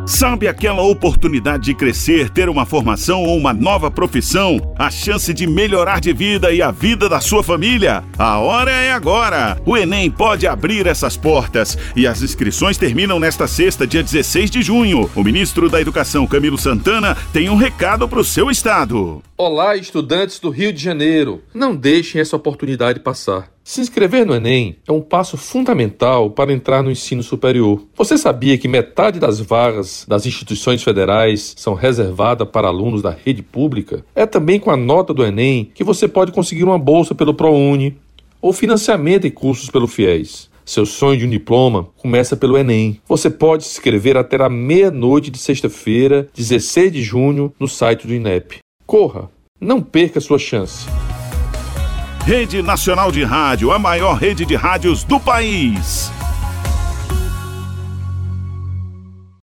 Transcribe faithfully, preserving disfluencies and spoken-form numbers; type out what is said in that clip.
Sabe aquela oportunidade de crescer, ter uma formação ou uma nova profissão? A chance de melhorar de vida e a vida da sua família? A hora é agora! O Enem pode abrir essas portas e as inscrições terminam nesta sexta, dia dezesseis de junho. O ministro da Educação, Camilo Santana, tem um recado para o seu estado. Olá, estudantes do Rio de Janeiro. Não deixem essa oportunidade passar. Se inscrever no Enem é um passo fundamental para entrar no ensino superior. Você sabia que metade das vagas das instituições federais são reservadas para alunos da rede pública? É também com a nota do Enem que você pode conseguir uma bolsa pelo ProUni ou financiamento em cursos pelo FIES. Seu sonho de um diploma começa pelo Enem. Você pode se inscrever até a meia-noite de sexta-feira, dezesseis de junho, no site do INEP. Corra! Não perca sua chance! Rede Nacional de Rádio, a maior rede de rádios do país.